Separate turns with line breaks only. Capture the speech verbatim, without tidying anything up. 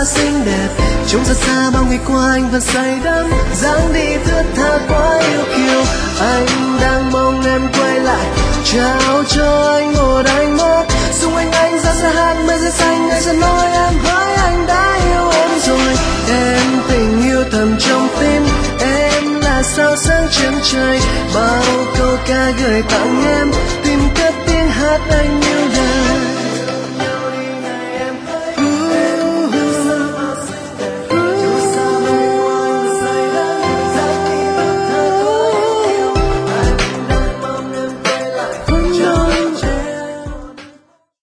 xinh đẹp. Trông xa xa bao ngày qua anh vẫn say đắm, dáng đi thướt tha quá yêu kiều. Anh đang mong em quay lại, trao cho anh một ánh mắt. Xung quanh anh ra xa hát mây rơi xanh, anh sẽ nói em hỡi anh đã yêu em rồi. Em tình yêu thầm trong tim, em là sao sáng trên trời. Bao câu ca gửi tặng em, tìm cất tiếng hát anh yêu đời.